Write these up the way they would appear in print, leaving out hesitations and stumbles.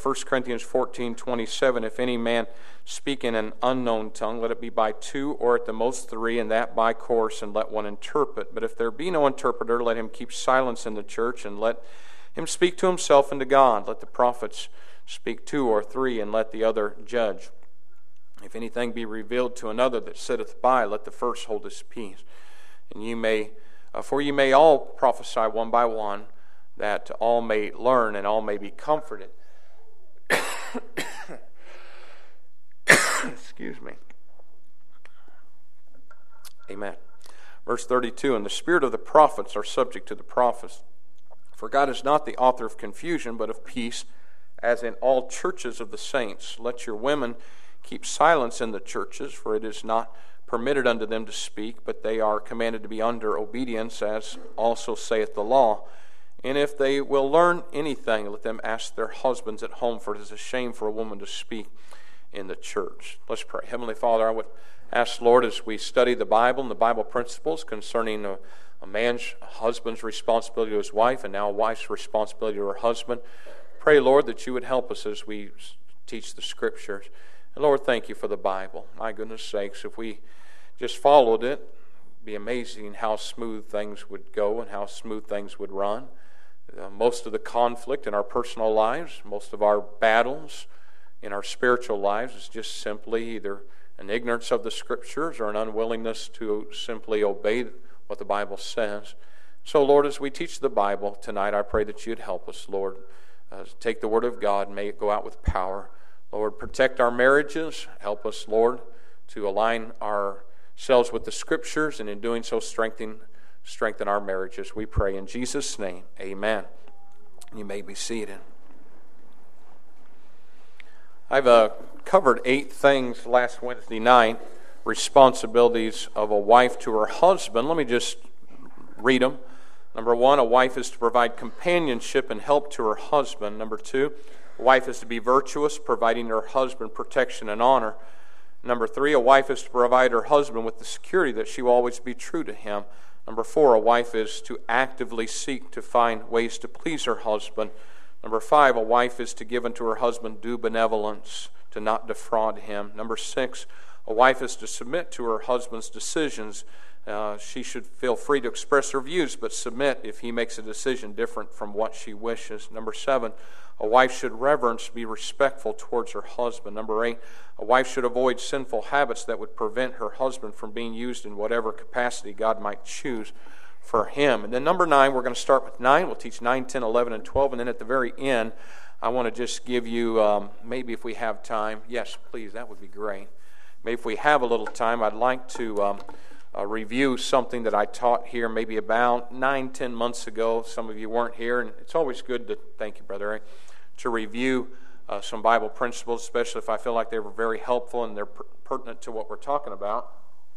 1 Corinthians 14:27, if any man speak in an unknown tongue, let it be by two or at the most three, and that by course, and let one interpret. But if there be no interpreter, let him keep silence in the church, and let him speak to himself and to God. Let the prophets speak two or three, and let the other judge. If anything be revealed to another that sitteth by, let the first hold his peace. And for you may all prophesy one by one, that all may learn and all may be comforted. Excuse me. Amen. Verse 32, and the spirit of the prophets are subject to the prophets. For God is not the author of confusion, but of peace, as in all churches of the saints. Let your women keep silence in the churches, for it is not permitted unto them to speak, but they are commanded to be under obedience, as also saith the law. And if they will learn anything, let them ask their husbands at home, for it is a shame for a woman to speak in the church. Let's pray. Heavenly Father, I would ask, Lord, as we study the Bible and the Bible principles concerning a husband's responsibility to his wife, and now a wife's responsibility to her husband, pray, Lord, that you would help us as we teach the Scriptures. And Lord, thank you for the Bible. My goodness sakes, if we just followed it, it'd be amazing how smooth things would go and how smooth things would run. Most of the conflict in our personal lives, most of our battles in our spiritual lives is just simply either an ignorance of the Scriptures or an unwillingness to simply obey what the Bible says. So, Lord, as we teach the Bible tonight, I pray that you'd help us, Lord. Take the Word of God, may it go out with power. Lord, protect our marriages. Help us, Lord, to align ourselves with the Scriptures, and in doing so, strengthen our marriages. We pray in Jesus' name. Amen. You may be seated. I've covered 8 things last Wednesday night, responsibilities of a wife to her husband. Let me just read them. Number 1, a wife is to provide companionship and help to her husband. Number 2, a wife is to be virtuous, providing her husband protection and honor. Number 3, a wife is to provide her husband with the security that she will always be true to him. Number 4, a wife is to actively seek to find ways to please her husband. Number 5, a wife is to give unto her husband due benevolence, to not defraud him. Number 6, a wife is to submit to her husband's decisions. She should feel free to express her views, but submit if he makes a decision different from what she wishes. Number 7, a wife should reverence, be respectful towards her husband. Number 8, a wife should avoid sinful habits that would prevent her husband from being used in whatever capacity God might choose for him. And then number 9, we're going to start with 9. We'll teach 9, 10, 11, and 12. And then at the very end, I want to just give you, maybe if we have time, yes, please, that would be great. Maybe if we have a little time, I'd like to review something that I taught here maybe about 9, 10 months ago. Some of you weren't here, and it's always good to, thank you, Brother Eric, to review some Bible principles, especially if I feel like they were very helpful and they're pertinent to what we're talking about.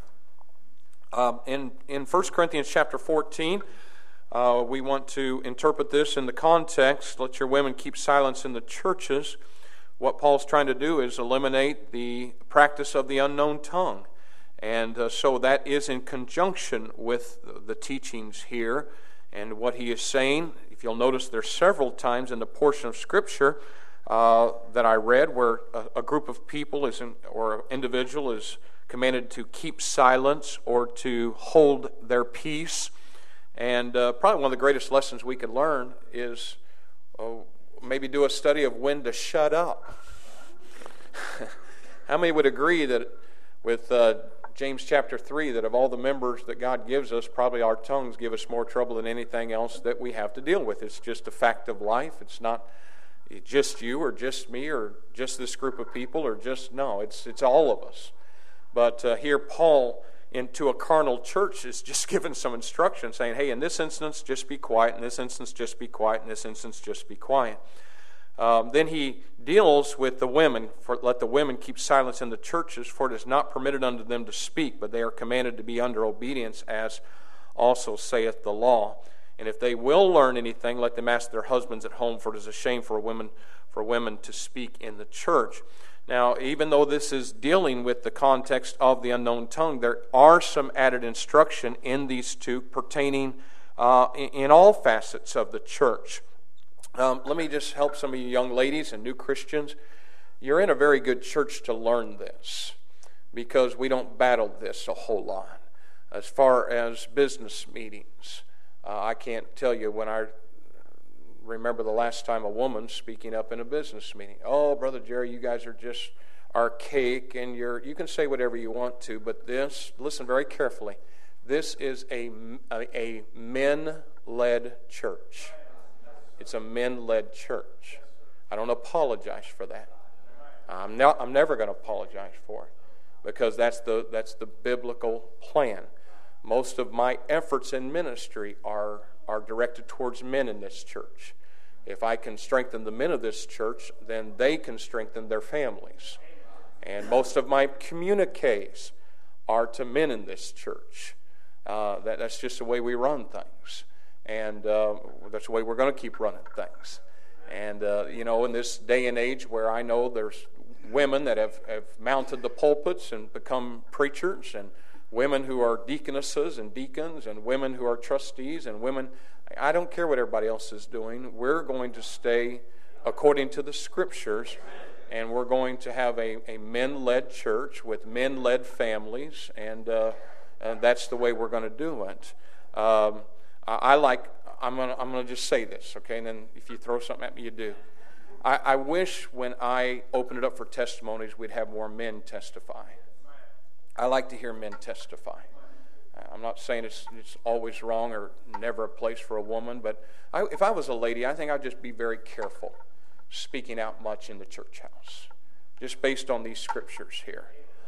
In 1 Corinthians chapter 14, we want to interpret this in the context, let your women keep silence in the churches. What Paul's trying to do is eliminate the practice of the unknown tongue. And so that is in conjunction with the teachings here. And what he is saying, if you'll notice, there's several times in the portion of Scripture that I read where a group of people or an individual is commanded to keep silence or to hold their peace. And probably one of the greatest lessons we could learn is maybe do a study of when to shut up. How many would agree that with James chapter 3, that of all the members that God gives us, probably our tongues give us more trouble than anything else that we have to deal with. It's just a fact of life. It's not just you or just me or just this group of people or just, no, it's all of us. But here Paul, into a carnal church, is just giving some instruction saying, hey, in this instance, just be quiet. In this instance, just be quiet. In this instance, just be quiet. Then he deals with the women. Let the women keep silence in the churches, for it is not permitted unto them to speak, but they are commanded to be under obedience, as also saith the law. And if they will learn anything, let them ask their husbands at home, for it is a shame for women to speak in the church. Now, even though this is dealing with the context of the unknown tongue, there are some added instruction in these two pertaining in all facets of the church. Let me just help some of you young ladies and new Christians. You're in a very good church to learn this, because we don't battle this a whole lot. As far as business meetings, I can't tell you when I remember the last time a woman speaking up in a business meeting. Oh, Brother Jerry, you guys are just archaic, and you can say whatever you want to, but this, listen very carefully, this is a men-led church. It's a men-led church. I don't apologize for that. I'm never going to apologize for it, because that's the biblical plan. Most of my efforts in ministry are directed towards men in this church. If I can strengthen the men of this church, then they can strengthen their families. And most of my communiques are to men in this church. That's just the way we run things. And that's the way we're going to keep running things. And, in this day and age where I know there's women that have mounted the pulpits and become preachers, and women who are deaconesses and deacons, and women who are trustees, and women, I don't care what everybody else is doing. We're going to stay according to the Scriptures, and we're going to have a men-led church with men-led families, and that's the way we're going to do it. I'm going to just say this, okay, and then if you throw something at me, you do. I wish when I open it up for testimonies, we'd have more men testify. I like to hear men testify. I'm not saying it's always wrong or never a place for a woman, but if I was a lady, I think I'd just be very careful speaking out much in the church house, just based on these scriptures here.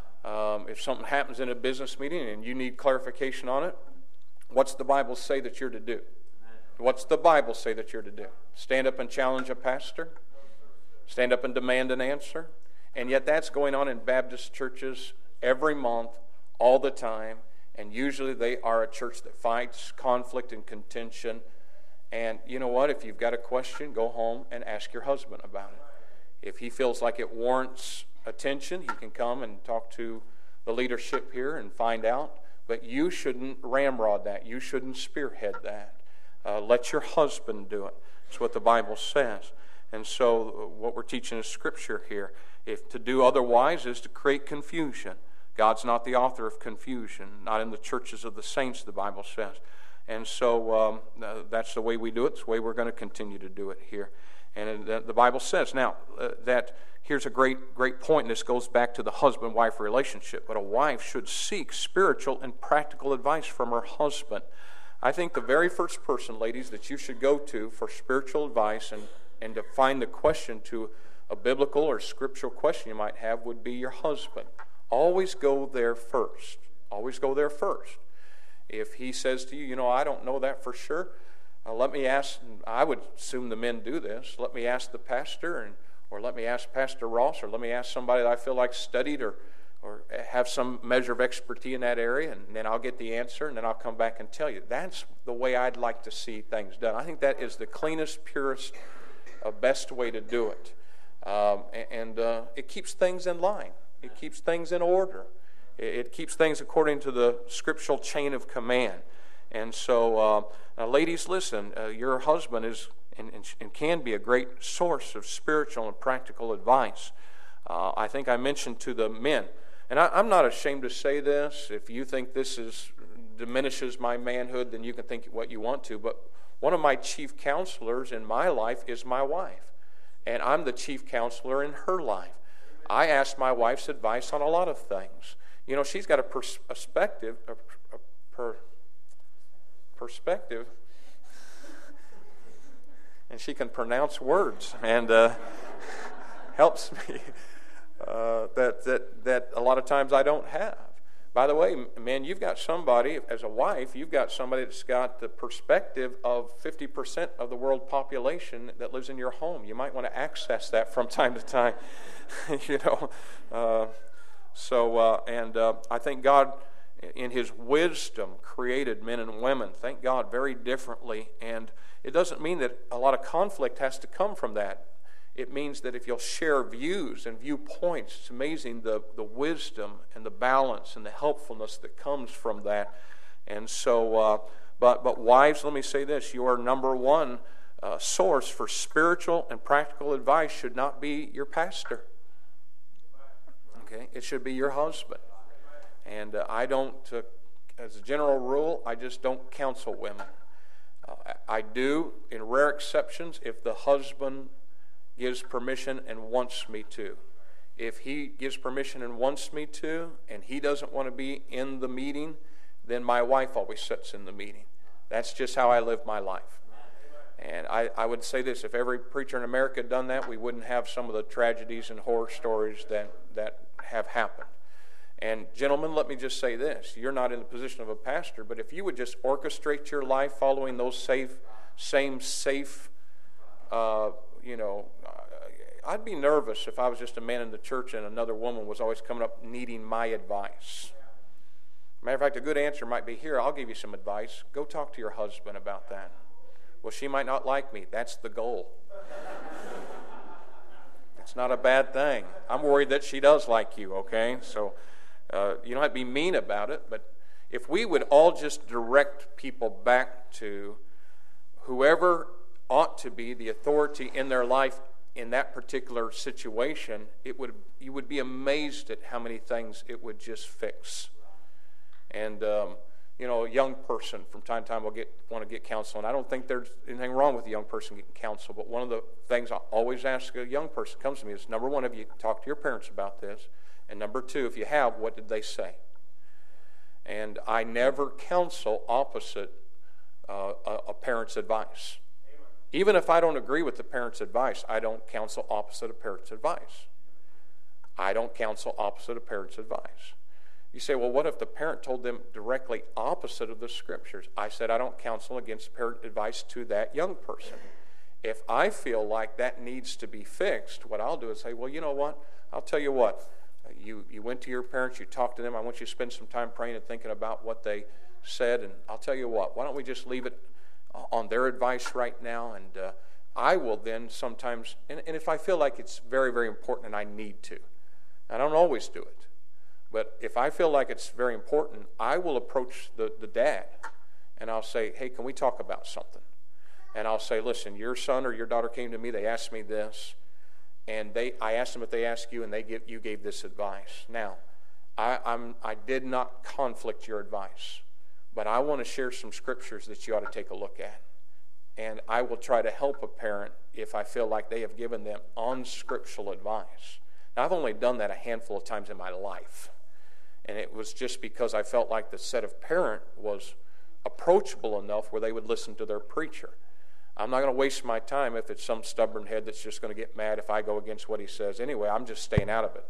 If something happens in a business meeting and you need clarification on it, what's the Bible say that you're to do? What's the Bible say that you're to do? Stand up and challenge a pastor? Stand up and demand an answer? And yet that's going on in Baptist churches every month, all the time, and usually they are a church that fights conflict and contention. And you know what? If you've got a question, go home and ask your husband about it. If he feels like it warrants attention, he can come and talk to the leadership here and find out. But you shouldn't ramrod that. You shouldn't spearhead that. Let your husband do it. That's what the Bible says. And so what we're teaching is Scripture here. If to do otherwise is to create confusion. God's not the author of confusion, not in the churches of the saints, the Bible says. And so that's the way we do it. It's the way we're going to continue to do it here. And the Bible says, now, that here's a great point, and this goes back to the husband-wife relationship, but a wife should seek spiritual and practical advice from her husband. I think the very first person, ladies, that you should go to for spiritual advice and to find the question to a biblical or scriptural question you might have would be your husband. Always go there first. Always go there first. If he says to you, I don't know that for sure, let me ask, I would assume the men do this, let me ask the pastor, or let me ask Pastor Ross, or let me ask somebody that I feel like studied or have some measure of expertise in that area, and then I'll get the answer, and then I'll come back and tell you. That's the way I'd like to see things done. I think that is the cleanest, purest, best way to do it. And it keeps things in line. It keeps things in order. It keeps things according to the scriptural chain of command. And so, ladies, listen, your husband is and can be a great source of spiritual and practical advice. I think I mentioned to the men, and I'm not ashamed to say this. If you think this diminishes my manhood, then you can think what you want to. But one of my chief counselors in my life is my wife, and I'm the chief counselor in her life. I ask my wife's advice on a lot of things. She's got a perspective, and she can pronounce words, and helps me that a lot of times I don't have. By the way, man, you've got somebody, as a wife, you've got somebody that's got the perspective of 50% of the world population that lives in your home. You might want to access that from time to time, I think God, in His wisdom, created men and women, thank God, very differently. And it doesn't mean that a lot of conflict has to come from that. It means that if you'll share views and viewpoints, it's amazing the wisdom and the balance and the helpfulness that comes from that. And so, but wives, let me say this: you are number one source for spiritual and practical advice should not be your pastor. Okay, it should be your husband. And I don't, as a general rule, I just don't counsel women. I do, in rare exceptions, if the husband gives permission and wants me to. If he gives permission and wants me to, and he doesn't want to be in the meeting, then my wife always sits in the meeting. That's just how I live my life. And I would say this, if every preacher in America had done that, we wouldn't have some of the tragedies and horror stories that have happened. And gentlemen, let me just say this. You're not in the position of a pastor, but if you would just orchestrate your life following those same safe, I'd be nervous if I was just a man in the church and another woman was always coming up needing my advice. Matter of fact, a good answer might be, here, I'll give you some advice. Go talk to your husband about that. Well, she might not like me. That's the goal. It's not a bad thing. I'm worried that she does like you, okay? So you don't have to be mean about it, but if we would all just direct people back to whoever ought to be the authority in their life in that particular situation, you would be amazed at how many things it would just fix. And a young person from time to time will want to get counsel, and I don't think there's anything wrong with a young person getting counsel, but one of the things I always ask a young person who comes to me is, number one, have you talked to your parents about this? And number two, if you have, what did they say? And I never counsel opposite a parent's advice. Even if I don't agree with the parent's advice, I don't counsel opposite a parent's advice. I don't counsel opposite a parent's advice. You say, well, what if the parent told them directly opposite of the Scriptures? I said, I don't counsel against parent advice to that young person. If I feel like that needs to be fixed, what I'll do is say, well, you know what? I'll tell you what. You went to your parents, you talked to them. I want you to spend some time praying and thinking about what they said. And I'll tell you what. Why don't we just leave it on their advice right now? And I will then sometimes, and if I feel like it's very, very important and I need to, I don't always do it. But if I feel like it's very important, I will approach the dad and I'll say, hey, can we talk about something? And I'll say, listen, your son or your daughter came to me, they asked me this, and I asked them if they asked you, and you gave this advice. Now, I did not conflict your advice, but I want to share some scriptures that you ought to take a look at. And I will try to help a parent if I feel like they have given them unscriptural advice. Now, I've only done that a handful of times in my life. And it was just because I felt like the set of parent was approachable enough where they would listen to their preacher. I'm not going to waste my time if it's some stubborn head that's just going to get mad if I go against what he says. Anyway, I'm just staying out of it.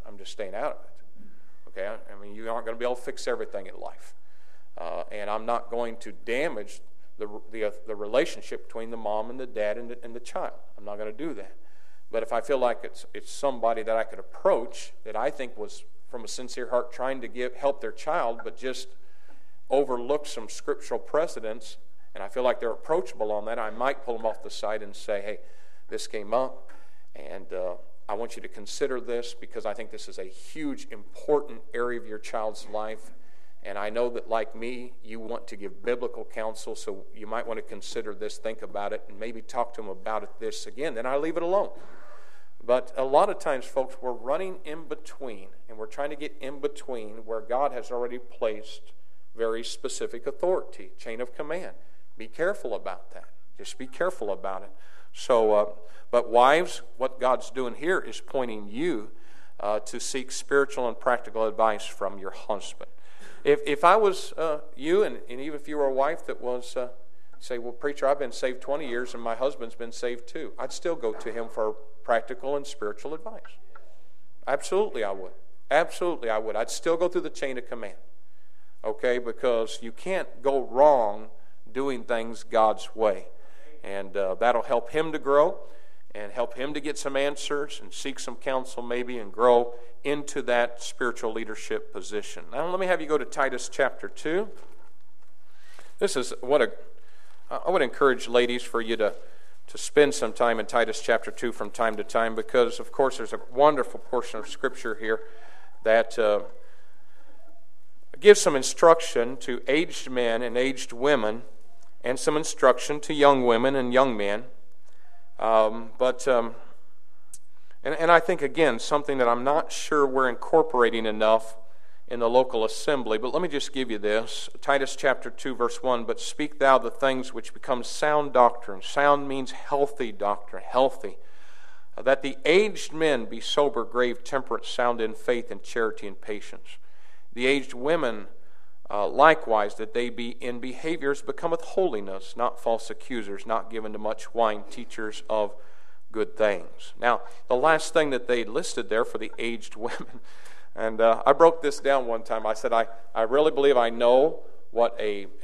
Okay? I mean, you aren't going to be able to fix everything in life. And I'm not going to damage the relationship between the mom and the dad and the child. I'm not going to do that. But if I feel like it's somebody that I could approach that I think was from a sincere heart trying to help their child, but just overlook some scriptural precedents, and I feel like they're approachable on that, I might pull them off the side and say, hey, this came up, and I want you to consider this because I think this is a huge, important area of your child's life, and I know that, like me, you want to give biblical counsel, so you might want to consider this, think about it, and maybe talk to them about this again. Then I leave it alone. But a lot of times, folks, we're running in between, and we're trying to get in between where God has already placed very specific authority, chain of command. Be careful about that. Just be careful about it. So, but wives, what God's doing here is pointing you to seek spiritual and practical advice from your husband. If I was you, and even if you were a wife that was, say, well, preacher, I've been saved 20 years and my husband's been saved too, I'd still go to him for practical and spiritual advice. Absolutely I would. Absolutely I would. I'd still go through the chain of command. Okay, because you can't go wrong doing things God's way. And that'll help him to grow and help him to get some answers and seek some counsel maybe and grow into that spiritual leadership position. Now let me have you go to Titus chapter 2. This is I would encourage ladies for you to spend some time in Titus chapter 2 from time to time because, of course, there's a wonderful portion of Scripture here that gives some instruction to aged men and aged women and some instruction to young women and young men And I think, again, something that I'm not sure we're incorporating enough in the local assembly, but let me just give you this. Titus chapter 2, verse 1, "But speak thou the things which become sound doctrine." Sound means healthy doctrine, healthy. "That the aged men be sober, grave, temperate, sound in faith and charity and patience. The aged women likewise, that they be in behaviors becometh holiness, not false accusers, not given to much wine, teachers of good things." Now, the last thing that they listed there for the aged women, and I broke this down one time. I said, I really believe I know what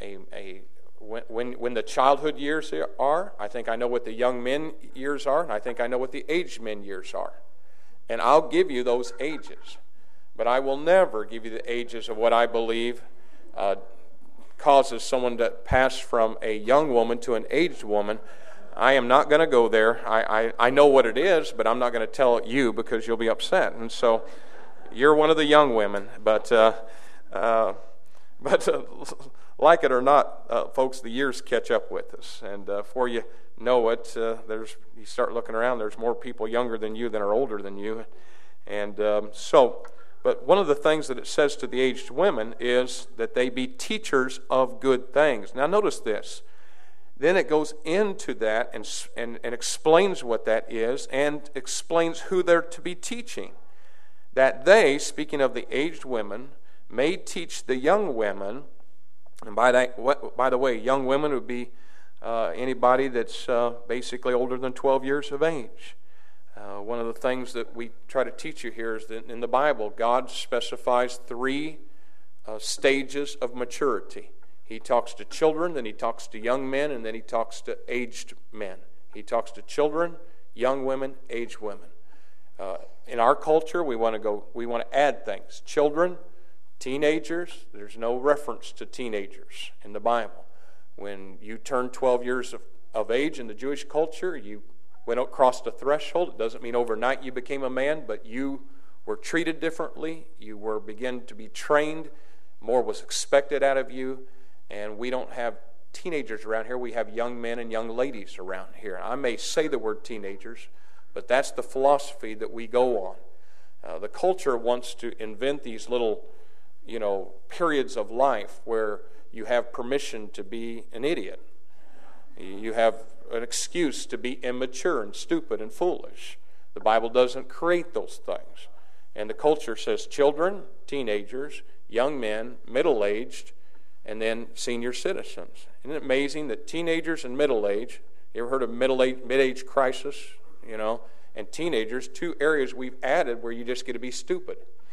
when the childhood years are. I think I know what the young men years are, and I think I know what the aged men years are. And I'll give you those ages. But I will never give you the ages of what I believe causes someone to pass from a young woman to an aged woman. I am not going to go there. I know what it is, but I'm not going to tell you because you'll be upset. And so you're one of the young women. But like it or not, folks, the years catch up with us. And before you know it, you start looking around, there's more people younger than you than are older than you. And but one of the things that it says to the aged women is that they be teachers of good things. Now notice this. Then it goes into that and explains what that is and explains who they're to be teaching. That they, speaking of the aged women, may teach the young women. And by the way, young women would be anybody that's basically older than 12 years of age. One of the things that we try to teach you here is that in the Bible, God specifies 3 stages of maturity. He talks to children, then he talks to young men, and then he talks to aged men. He talks to children, young women, aged women. In our culture, we want to add things. Children, teenagers, there's no reference to teenagers in the Bible. When you turn 12 years of age in the Jewish culture, you went across the threshold. It doesn't mean overnight you became a man, but you were treated differently. You were began to be trained. More was expected out of you. And we don't have teenagers around here. We have young men and young ladies around here. I may say the word teenagers, but that's the philosophy that we go on. The culture wants to invent these little, periods of life where you have permission to be an idiot. You have an excuse to be immature and stupid and foolish. The Bible doesn't create those things. And the culture says children, teenagers, young men, middle-aged, and then senior citizens. Isn't it amazing that teenagers and middle-age, you ever heard of mid-age crisis? And teenagers, 2 areas we've added where you just get to be stupid.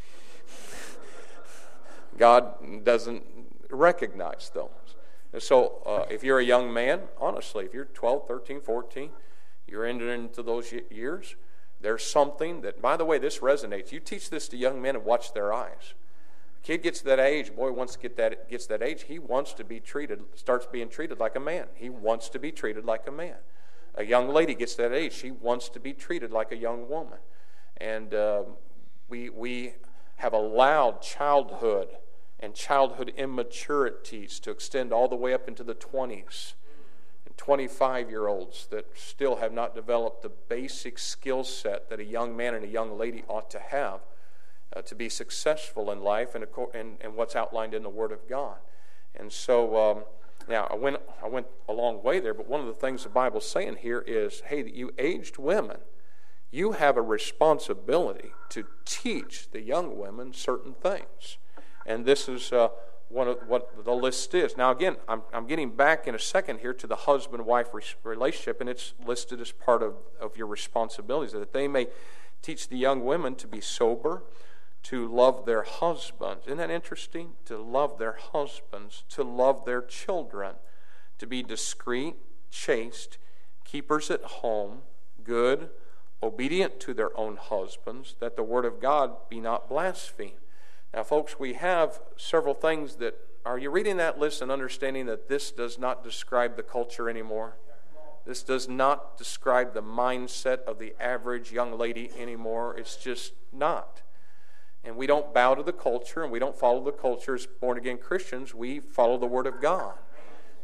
God doesn't recognize those. And so if you're a young man, honestly, if you're 12, 13, 14, you're into those years, there's something that, by the way, this resonates. You teach this to young men and watch their eyes. A kid gets to that age, boy, once gets that age, he wants to be starts being treated like a man. He wants to be treated like a man. A young lady gets to that age, she wants to be treated like a young woman. And we have allowed childhood and childhood immaturities to extend all the way up into the 20s. And 25-year-olds that still have not developed the basic skill set that a young man and a young lady ought to have to be successful in life and what's outlined in the Word of God. And so now I went a long way there, but one of the things the Bible's saying here is, hey, that you aged women, you have a responsibility to teach the young women certain things. And this is one of what the list is. Now again, I'm getting back in a second here to the husband-wife relationship, and it's listed as part of your responsibilities, that they may teach the young women to be sober, to love their husbands. Isn't that interesting? To love their husbands, to love their children, to be discreet, chaste, keepers at home, good, obedient to their own husbands, that the word of God be not blasphemed. Now, folks, we have several things that, are you reading that list and understanding that this does not describe the culture anymore? This does not describe the mindset of the average young lady anymore. It's just not. And we don't bow to the culture, and we don't follow the culture as born-again Christians. We follow the Word of God.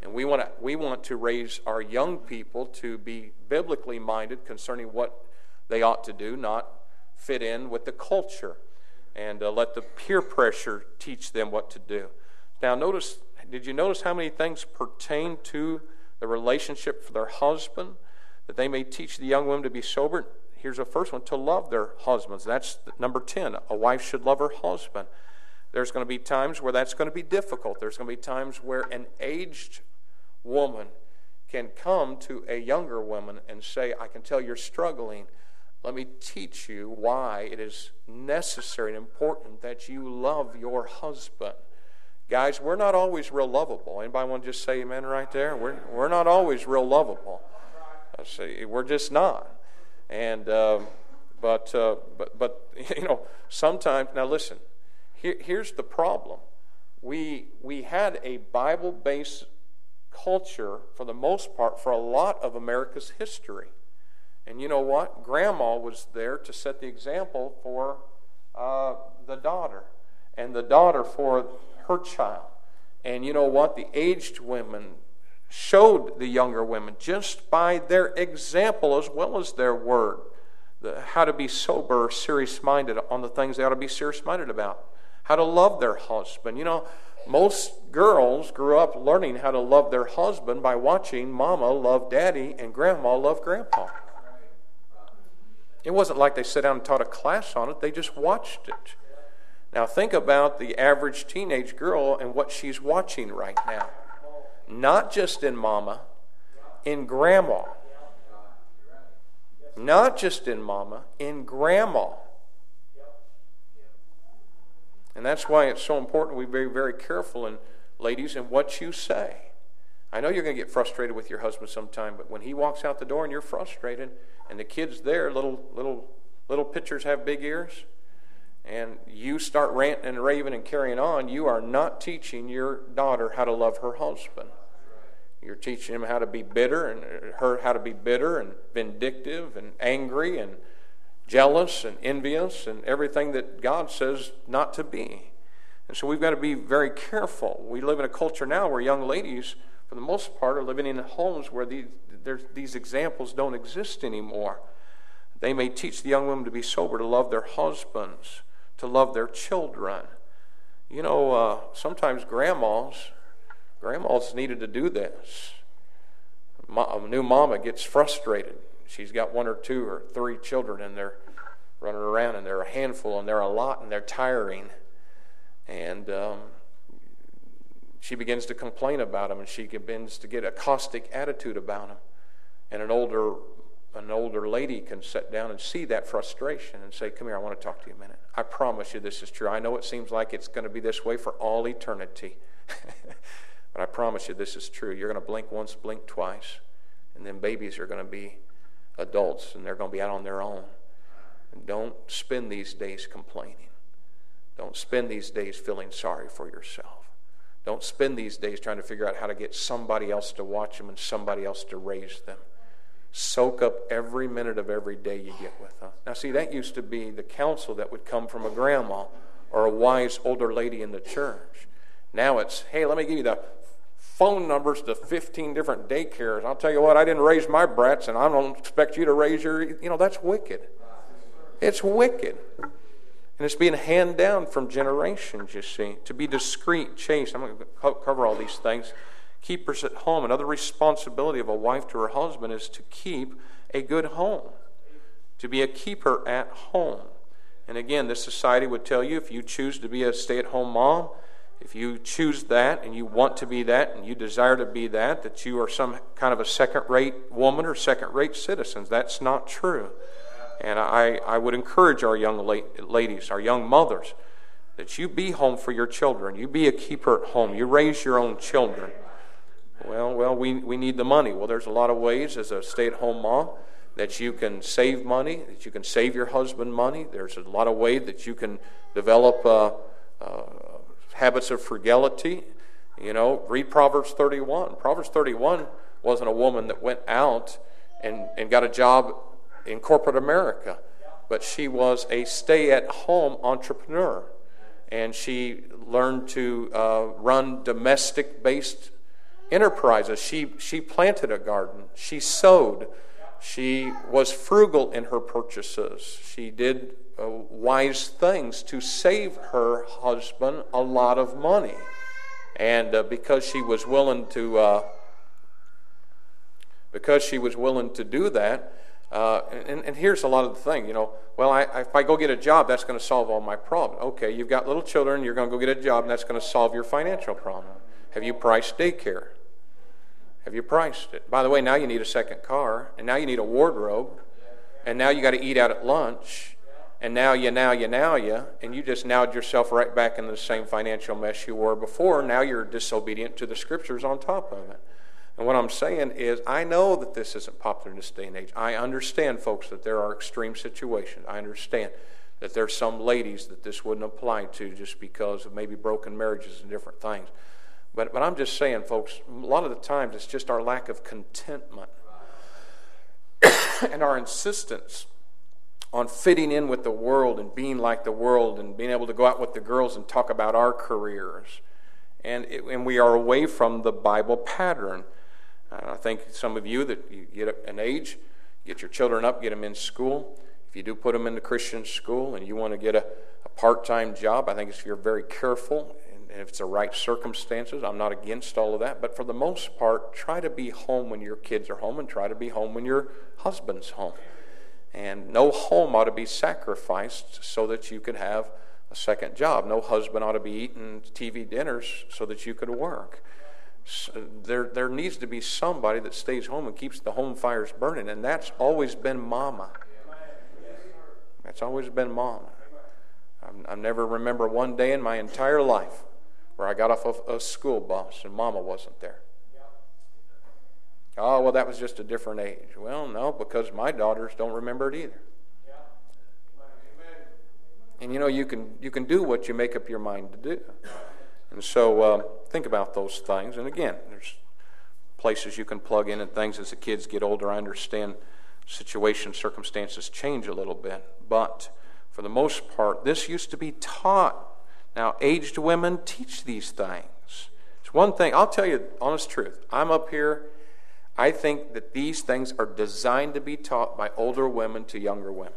And we want to raise our young people to be biblically minded concerning what they ought to do, not fit in with the culture, and let the peer pressure teach them what to do. Now did you notice how many things pertain to the relationship for their husband, that they may teach the young women to be sober? Here's the first one, to love their husbands. That's number 10. A wife should love her husband. There's going to be times where that's going to be difficult. There's going to be times where an aged woman can come to a younger woman and say, I can tell you're struggling. Let me teach you why it is necessary and important that you love your husband. Guys, we're not always real lovable. Anybody want to just say amen right there? We're not always real lovable. We're just not. And but sometimes, now listen, here's the problem. We had a Bible-based culture for the most part for a lot of America's history. And you know what? Grandma was there to set the example for the daughter, and the daughter for her child. And you know what? The aged women showed the younger women just by their example as well as their word how to be sober, serious-minded on the things they ought to be serious-minded about, how to love their husband. You know, most girls grew up learning how to love their husband by watching Mama love Daddy and Grandma love Grandpa. It wasn't like they sat down and taught a class on it. They just watched it. Now think about the average teenage girl and what she's watching right now. Not just in Mama, in Grandma. Not just in Mama, in Grandma. And that's why it's so important we be very, very careful, and ladies, in what you say. I know you're going to get frustrated with your husband sometime, but when he walks out the door and you're frustrated, and the kids there, little pitchers have big ears, and you start ranting and raving and carrying on, you are not teaching your daughter how to love her husband. You're teaching him how to be bitter, and her how to be bitter and vindictive and angry and jealous and envious and everything that God says not to be. And so we've got to be very careful. We live in a culture now where young ladies, for the most part, are living in homes where these examples don't exist anymore. They may teach the young women to be sober, to love their husbands, to love their children. You know, sometimes grandmas needed to do this. A new mama gets frustrated. She's got 1 or 2 or 3 children, and they're running around, and they're a handful, and they're a lot, and they're tiring. And she begins to complain about them, and she begins to get a caustic attitude about them. And an older lady can sit down and see that frustration and say, come here, I want to talk to you a minute. I promise you this is true. I know it seems like it's going to be this way for all eternity. But I promise you this is true. You're going to blink once, blink twice, and then babies are going to be adults, and they're going to be out on their own. And don't spend these days complaining. Don't spend these days feeling sorry for yourself. Don't spend these days trying to figure out how to get somebody else to watch them and somebody else to raise them. Soak up every minute of every day you get with them. Now see, that used to be the counsel that would come from a grandma or a wise older lady in the church. Now it's, hey, let me give you the phone numbers to 15 different daycares. I'll tell you what, I didn't raise my brats, and I don't expect you to raise your... You know, that's wicked. It's wicked. And it's being handed down from generations, you see. To be discreet, chaste. I'm going to cover all these things. Keepers at home. Another responsibility of a wife to her husband is to keep a good home. To be a keeper at home. And again, this society would tell you, if you choose to be a stay-at-home mom, if you choose that and you want to be that and you desire to be that you are some kind of a second-rate woman or second-rate citizens. That's not true. And I would encourage our young ladies, our young mothers, that you be home for your children. You be a keeper at home. You raise your own children. Well, we need the money. Well, there's a lot of ways as a stay-at-home mom that you can save money, that you can save your husband money. There's a lot of ways that you can develop habits of frugality. You know, read Proverbs 31. Proverbs 31 wasn't a woman that went out and got a job in corporate America, but she was a stay-at-home entrepreneur, and she learned to run domestic-based enterprises. She planted a garden. She sowed. She was frugal in her purchases. She did wise things to save her husband a lot of money. And because she was willing to do that, and here's a lot of the thing, well, if I go get a job, that's going to solve all my problems. Okay, you've got little children, you're going to go get a job, and that's going to solve your financial problem. Have you priced daycare? Have you priced it? By the way, now you need a second car, and now you need a wardrobe, and now you got to eat out at lunch, and now you, and you just nowed yourself right back in the same financial mess you were before. Now you're disobedient to the Scriptures on top of it. And what I'm saying is, I know that this isn't popular in this day and age. I understand, folks, that there are extreme situations. I understand that there are some ladies that this wouldn't apply to just because of maybe broken marriages and different things. But I'm just saying, folks, a lot of the times it's just our lack of contentment and our insistence on fitting in with the world and being like the world and being able to go out with the girls and talk about our careers. And we are away from the Bible pattern. I think some of you that you get an age, get your children up, get them in school. If you do put them into Christian school and you want to get a part-time job, I think if you're very careful and if it's the right circumstances, I'm not against all of that. But for the most part, try to be home when your kids are home and try to be home when your husband's home. And no home ought to be sacrificed so that you could have a second job. No husband ought to be eating TV dinners so that you could work. So there needs to be somebody that stays home and keeps the home fires burning, and that's always been Mama. That's always been Mama. I never remember one day in my entire life where I got off of a school bus and Mama wasn't there. Oh, well, that was just a different age. Well, no, because my daughters don't remember it either. And you can do what you make up your mind to do. And so think about those things. And again, there's places you can plug in and things as the kids get older. I understand situations, circumstances change a little bit. But for the most part, this used to be taught. Now, aged women teach these things. It's one thing, I'll tell you honest truth. I'm up here. I think that these things are designed to be taught by older women to younger women.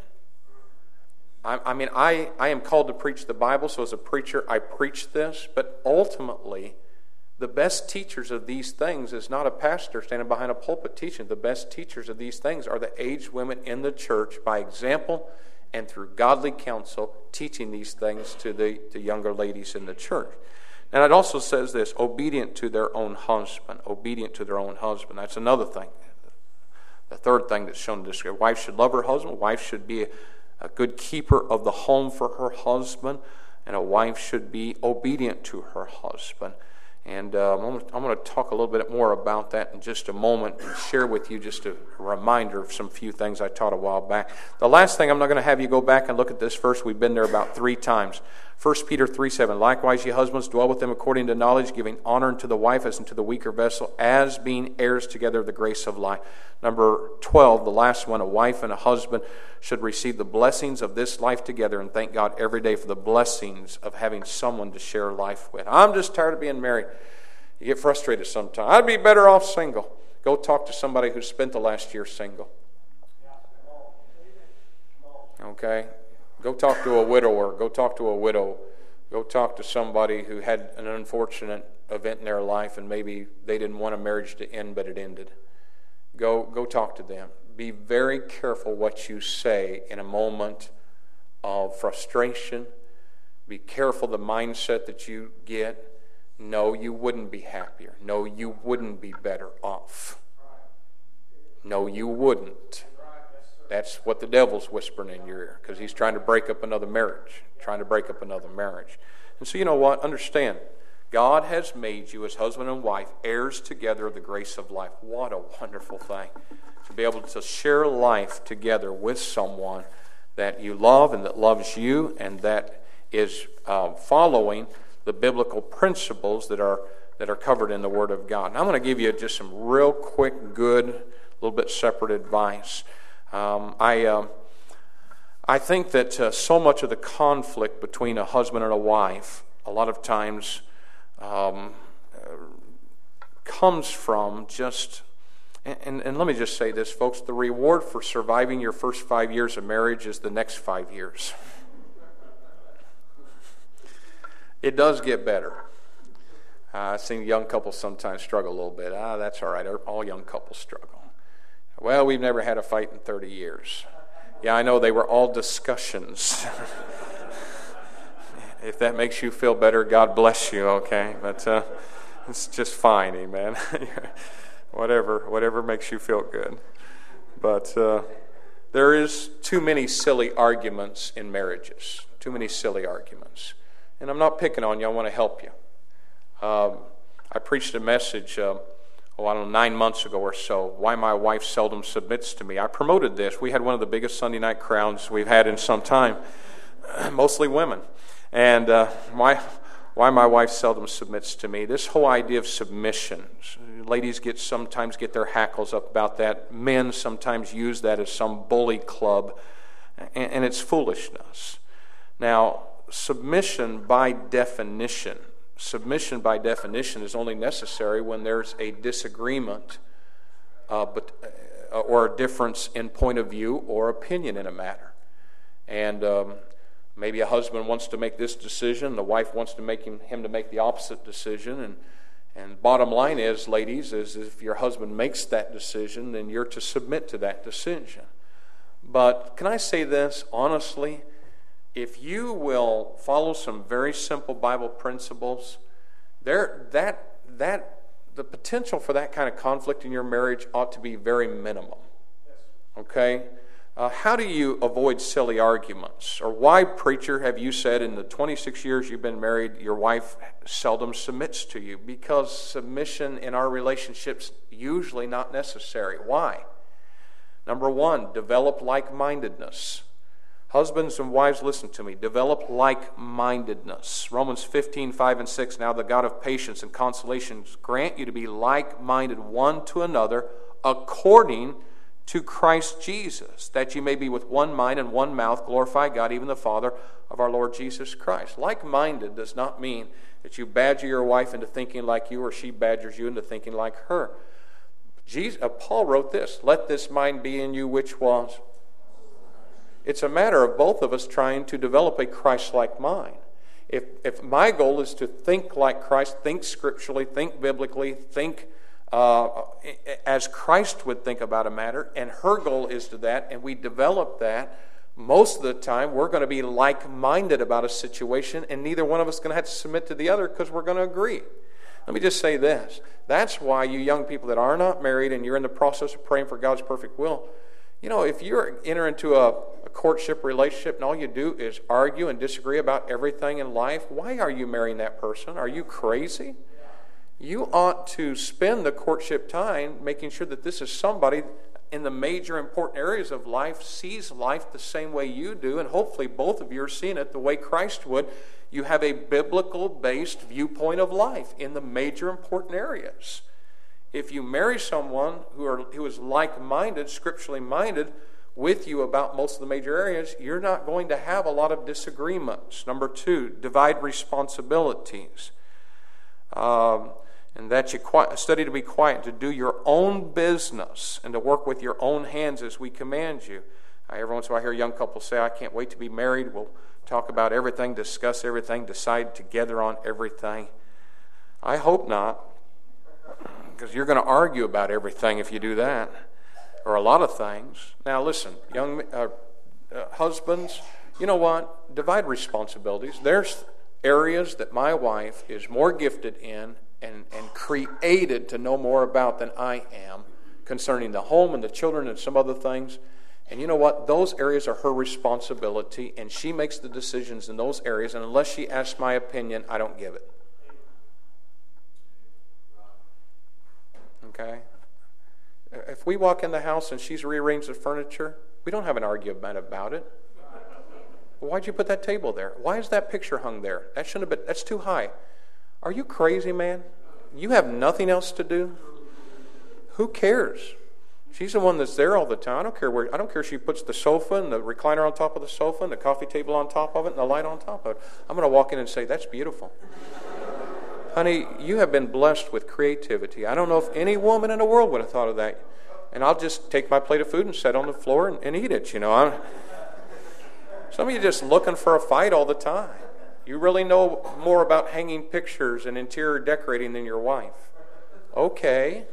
I am called to preach the Bible, so as a preacher, I preach this. But ultimately, the best teachers of these things is not a pastor standing behind a pulpit teaching. The best teachers of these things are the aged women in the church by example and through godly counsel, teaching these things to the younger ladies in the church. And it also says this, obedient to their own husband. Obedient to their own husband. That's another thing. The third thing that's shown in this scripture. Wife should love her husband. Wife should be a good keeper of the home for her husband. And a wife should be obedient to her husband. And I'm going to talk a little bit more about that in just a moment and share with you just a reminder of some few things I taught a while back. The last thing, I'm not going to have you go back and look at this verse. We've been there about 3 times. 1 Peter 3:7, likewise, ye husbands, dwell with them according to knowledge, giving honor unto the wife as unto the weaker vessel, as being heirs together of the grace of life. Number 12, the last one, a wife and a husband should receive the blessings of this life together and thank God every day for the blessings of having someone to share life with. I'm just tired of being married. You get frustrated sometimes. I'd be better off single. Go talk to somebody who spent the last year single. Okay? Go talk to a widower. Go talk to a widow. Go talk to somebody who had an unfortunate event in their life and maybe they didn't want a marriage to end, but it ended. Go talk to them. Be very careful what you say in a moment of frustration. Be careful the mindset that you get. No, you wouldn't be happier. No, you wouldn't be better off. No, you wouldn't. That's what the devil's whispering in your ear because he's trying to break up another marriage. And so you know what? Understand. God has made you as husband and wife heirs together of the grace of life. What a wonderful thing. To be able to share life together with someone that you love and that loves you and that is following the biblical principles that are covered in the Word of God. And I'm going to give you just some real quick, good, a little bit separate advice. I think that so much of the conflict between a husband and a wife, a lot of times, comes from just, and let me just say this, folks, the reward for surviving your first 5 years of marriage is the next 5 years. It does get better. I've seen young couples sometimes struggle a little bit. That's all right. All young couples struggle. Well, we've never had a fight in 30 years. Yeah, I know they were all discussions. If that makes you feel better, God bless you, okay? But it's just fine, amen. Whatever makes you feel good. But there is too many silly arguments in marriages. Too many silly arguments. And I'm not picking on you. I want to help you. I preached a message, 9 months ago or so, why my wife seldom submits to me. I promoted this. We had one of the biggest Sunday night crowds we've had in some time, mostly women. And why my wife seldom submits to me. This whole idea of submission. Ladies sometimes get their hackles up about that. Men sometimes use that as some bully club. And it's foolishness. Now, submission by definition is only necessary when there's a disagreement or a difference in point of view or opinion in a matter. And maybe a husband wants to make this decision, the wife wants to make him to make the opposite decision. And bottom line is, ladies, is if your husband makes that decision, then you're to submit to that decision. But can I say this honestly? If you will follow some very simple Bible principles, the potential for that kind of conflict in your marriage ought to be very minimal. Okay? How do you avoid silly arguments? Or why, preacher, have you said in the 26 years you've been married, your wife seldom submits to you? Because submission in our relationships usually not necessary. Why? Number one, develop like-mindedness. Husbands and wives, listen to me. Develop like-mindedness. Romans 15:5-6. Now the God of patience and consolation grant you to be like-minded one to another according to Christ Jesus, that you may be with one mind and one mouth, glorify God, even the Father of our Lord Jesus Christ. Like-minded does not mean that you badger your wife into thinking like you or she badgers you into thinking like her. Paul wrote this, let this mind be in you which was. It's a matter of both of us trying to develop a Christ-like mind. If my goal is to think like Christ, think scripturally, think biblically, think as Christ would think about a matter, and her goal is to that, and we develop that, most of the time we're going to be like-minded about a situation, and neither one of us is going to have to submit to the other because we're going to agree. Let me just say this. That's why you young people that are not married and you're in the process of praying for God's perfect will, if you enter into a courtship relationship and all you do is argue and disagree about everything in life, why are you marrying that person? Are you crazy? You ought to spend the courtship time making sure that this is somebody in the major important areas of life sees life the same way you do, and hopefully both of you are seeing it the way Christ would. You have a biblical-based viewpoint of life in the major important areas. If you marry someone who is like-minded, scripturally minded, with you about most of the major areas, you're not going to have a lot of disagreements. Number two, divide responsibilities. And that you study to be quiet, to do your own business, and to work with your own hands as we command you. Every once in a while I hear young couples say, I can't wait to be married. We'll talk about everything, discuss everything, decide together on everything. I hope not, because you're going to argue about everything if you do that, or a lot of things. Now listen, young husbands, you know what? Divide responsibilities. There's areas that my wife is more gifted in and created to know more about than I am concerning the home and the children and some other things. And you know what? Those areas are her responsibility, and she makes the decisions in those areas, and unless she asks my opinion, I don't give it. Okay? If we walk in the house and she's rearranged the furniture, we don't have an argument about it. Well, why'd you put that table there? Why is that picture hung there? That shouldn't have been, that's too high. Are you crazy, man? You have nothing else to do? Who cares? She's the one that's there all the time. I don't care if she puts the sofa and the recliner on top of the sofa and the coffee table on top of it and the light on top of it. I'm going to walk in and say, that's beautiful. Honey, you have been blessed with creativity. I don't know if any woman in the world would have thought of that. And I'll just take my plate of food and sit on the floor and eat it, Some of you just looking for a fight all the time. You really know more about hanging pictures and interior decorating than your wife. Okay.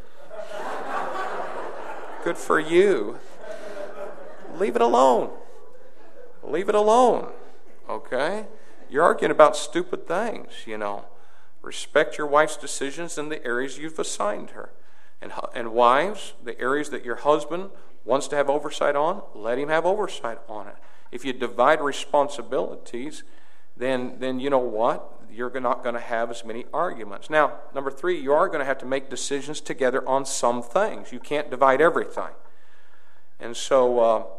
Good for you. Leave it alone. Leave it alone. Okay? You're arguing about stupid things, Respect your wife's decisions in the areas you've assigned her. And wives, the areas that your husband wants to have oversight on, let him have oversight on it. If you divide responsibilities, then you know what? You're not going to have as many arguments. Now, number 3, you are going to have to make decisions together on some things. You can't divide everything. And so,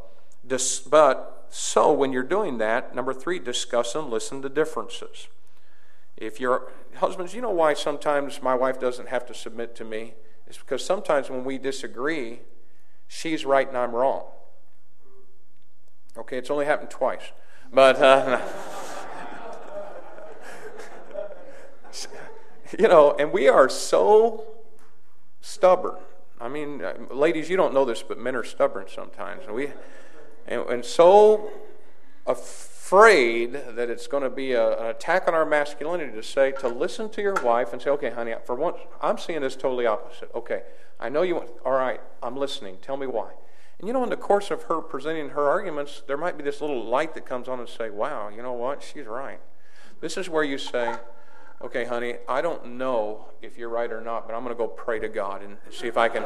when you're doing that, number 3, discuss and listen to differences. If your husbands, you know why sometimes my wife doesn't have to submit to me? It's because sometimes when we disagree, she's right and I'm wrong. Okay, it's only happened twice. But, and we are so stubborn. I mean, ladies, you don't know this, but men are stubborn sometimes. And so afraid that it's going to be an attack on our masculinity to listen to your wife and say, okay, honey, for once, I'm seeing this totally opposite. Okay, I know you want, all right, I'm listening. Tell me why. And in the course of her presenting her arguments, there might be this little light that comes on and say, wow, you know what? She's right. This is where you say, okay, honey, I don't know if you're right or not, but I'm going to go pray to God and see if I can.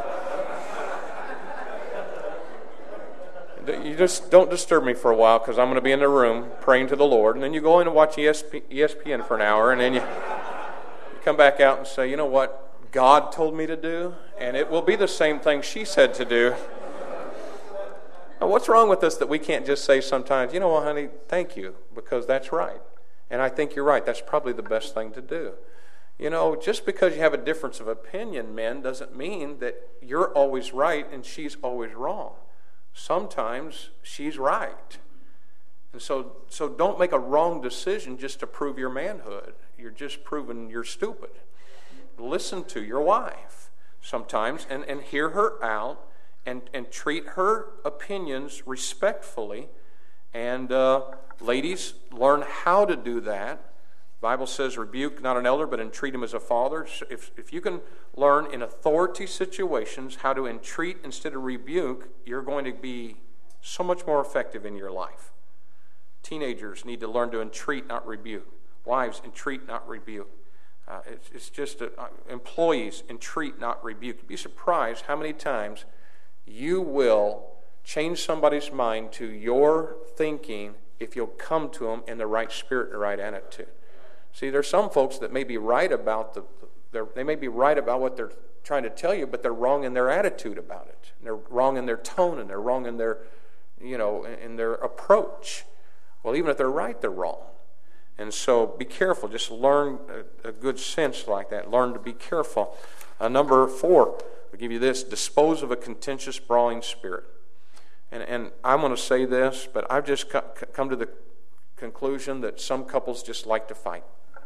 You just don't disturb me for a while because I'm going to be in the room praying to the Lord. And then you go in and watch ESPN for an hour, and then you come back out and say, you know what God told me to do? And it will be the same thing she said to do. Now, what's wrong with us that we can't just say sometimes, you know what, honey, thank you, because that's right. And I think you're right. That's probably the best thing to do. Just because you have a difference of opinion, men, doesn't mean that you're always right and she's always wrong. Sometimes she's right. And so don't make a wrong decision just to prove your manhood. You're just proving you're stupid. Listen to your wife sometimes and hear her out and treat her opinions respectfully. And ladies, learn how to do that. The Bible says, rebuke not an elder, but entreat him as a father. So if you can learn in authority situations how to entreat instead of rebuke, you're going to be so much more effective in your life. Teenagers need to learn to entreat, not rebuke. Wives, entreat, not rebuke. It's just employees, entreat, not rebuke. You'd be surprised how many times you will change somebody's mind to your thinking if you'll come to them in the right spirit and the right attitude. See, there's some folks that may be right about they may be right about what they're trying to tell you, but they're wrong in their attitude about it. And they're wrong in their tone, and they're wrong in their, in their approach. Well, even if they're right, they're wrong. And so be careful. Just learn a good sense like that. Learn to be careful. Number 4, I'll give you this: dispose of a contentious, brawling spirit. And I'm going to say this, but I've just come to the conclusion that some couples just like to fight.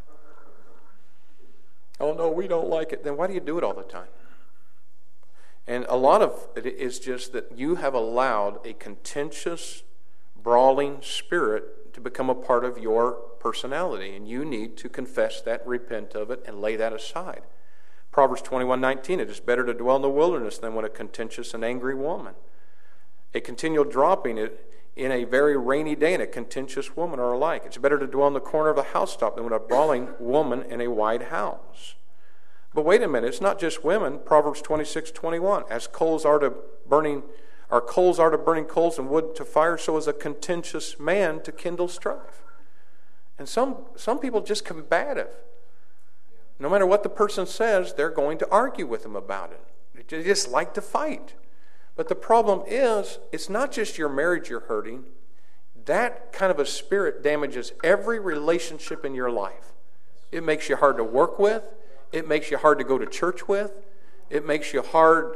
Oh, no, we don't like it. Then why do you do it all the time? And a lot of it is just that you have allowed a contentious, brawling spirit to become a part of your personality, and you need to confess that, repent of it, and lay that aside. Proverbs 21:19, it is better to dwell in the wilderness than with a contentious and angry woman. A continual dropping in a very rainy day and a contentious woman are alike. It's better to dwell in the corner of a housetop than with a brawling woman in a wide house. But wait a minute, it's not just women. Proverbs 26:21, as coals are to burning coals and wood to fire, so is a contentious man to kindle strife. And some people just combative. No matter what the person says, they're going to argue with them about it. They just like to fight. But the problem is, it's not just your marriage you're hurting. That kind of a spirit damages every relationship in your life. It makes you hard to work with. It makes you hard to go to church with. It makes it hard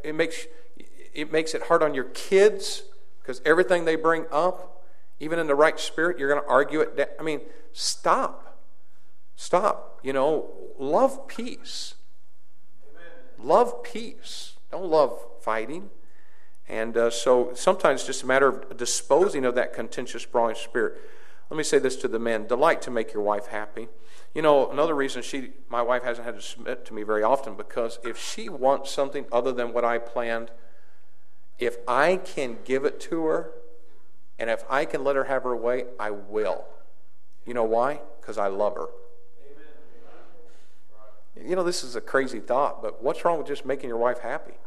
on your kids, because everything they bring up, even in the right spirit, you're going to argue it down. I mean, stop. love peace. Amen. Love peace. Don't love fighting. And so sometimes it's just a matter of disposing of that contentious, brawling spirit. Let me say this to the men. Delight to make your wife happy. Another reason my wife hasn't had to submit to me very often, because if she wants something other than what I planned, if I can give it to her, and if I can let her have her way, I will. You know why? Because I love her. Amen. This is a crazy thought, but what's wrong with just making your wife happy?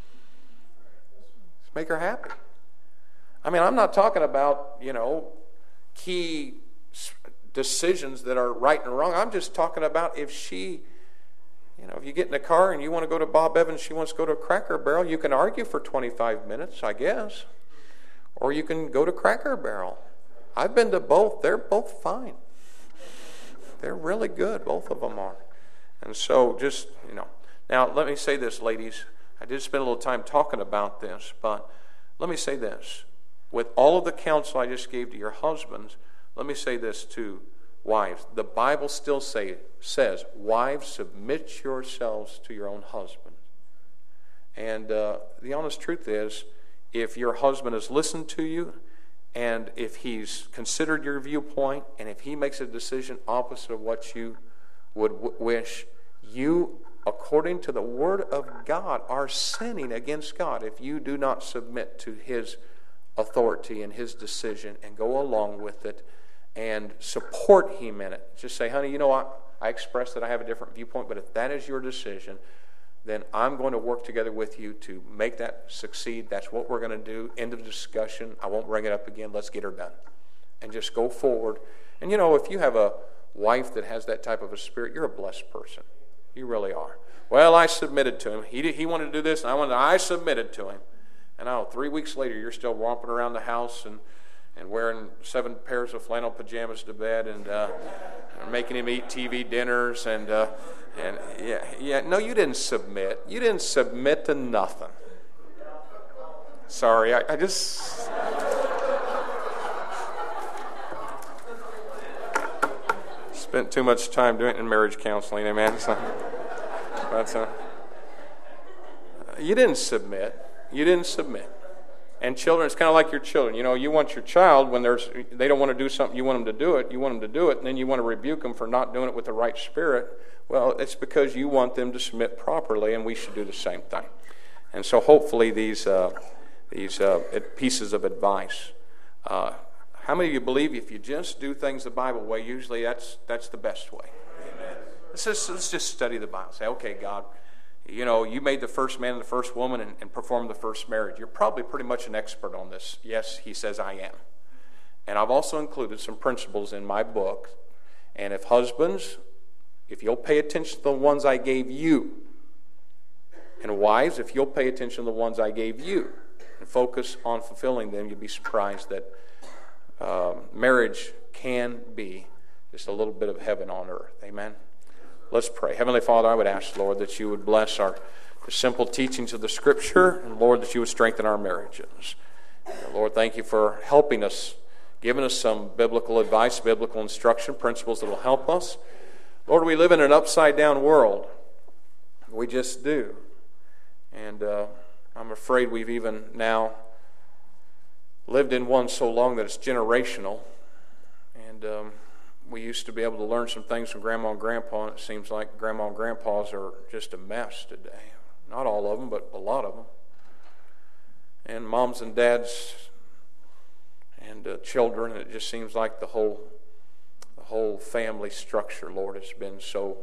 Just make her happy. I'm not talking about, key decisions that are right and wrong. I'm just talking about if you get in a car and you want to go to Bob Evans, she wants to go to Cracker Barrel, you can argue for 25 minutes, I guess. Or you can go to Cracker Barrel. I've been to both. They're both fine. They're really good. Both of them are. And so just, Now, let me say this, ladies. I did spend a little time talking about this, but let me say this. With all of the counsel I just gave to your husbands, let me say this to wives. The Bible still says, wives, submit yourselves to your own husbands. And the honest truth is, if your husband has listened to you, and if he's considered your viewpoint, and if he makes a decision opposite of what you would wish, you, according to the Word of God, are sinning against God if you do not submit to his authority and his decision and go along with it and support him in it. Just say, honey, I express that I have a different viewpoint, but if that is your decision, then I'm going to work together with you to make that succeed. That's what we're going to do. End of discussion. I won't bring it up again. Let's get her done. And just go forward. And if you have a wife that has that type of a spirit, you're a blessed person. You really are. Well, I submitted to him. He wanted to do this, and I submitted to him. And 3 weeks later, you're still romping around the house and wearing 7 pairs of flannel pajamas to bed and making him eat TV dinners and no, you didn't submit. You didn't submit to nothing. Sorry, I just spent too much time doing it in marriage counseling, amen. So, you didn't submit. You didn't submit. And children, it's kind of like your children. You want your child, when they don't want to do something, you want them to do it. You want them to do it, and then you want to rebuke them for not doing it with the right spirit. Well, it's because you want them to submit properly, and we should do the same thing. And so hopefully these pieces of advice. How many of you believe if you just do things the Bible way, usually that's the best way? Amen. Let's just study the Bible. Say, okay, God, you made the first man and the first woman and performed the first marriage. You're probably pretty much an expert on this. Yes, he says I am. And I've also included some principles in my book. And if husbands, if you'll pay attention to the ones I gave you, and wives, if you'll pay attention to the ones I gave you, and focus on fulfilling them, you'll be surprised that marriage can be just a little bit of heaven on earth. Amen? Let's pray. Heavenly Father, I would ask, Lord, that you would bless the simple teachings of the Scripture, and Lord, that you would strengthen our marriages. And Lord, thank you for helping us, giving us some biblical advice, biblical instruction, principles that will help us. Lord, we live in an upside-down world. We just do. And I'm afraid we've even now lived in one so long that it's generational. And we used to be able to learn some things from Grandma and Grandpa, and it seems like Grandma and Grandpas are just a mess today. Not all of them, but a lot of them. And moms and dads and children, and it just seems like the whole family structure, Lord, has been so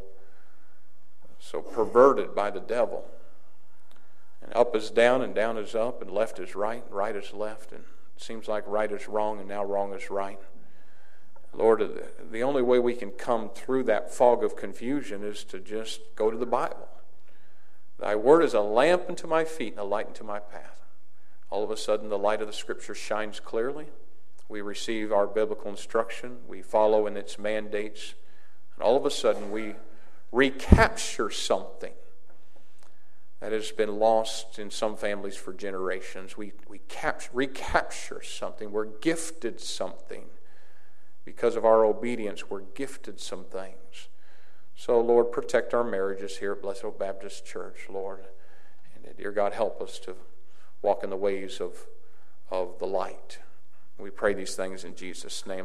perverted by the devil. And up is down, and down is up, and left is right, and right is left, and it seems like right is wrong, and now wrong is right. Lord, the only way we can come through that fog of confusion is to just go to the Bible. Thy word is a lamp unto my feet and a light unto my path. All of a sudden, the light of the Scripture shines clearly. We receive our biblical instruction. We follow in its mandates. And all of a sudden, we recapture something that has been lost in some families for generations. We recapture something. We're gifted something. Because of our obedience, we're gifted some things. So, Lord, protect our marriages here at Blessed Hope Baptist Church, Lord. And dear God, help us to walk in the ways of the light. We pray these things in Jesus' name.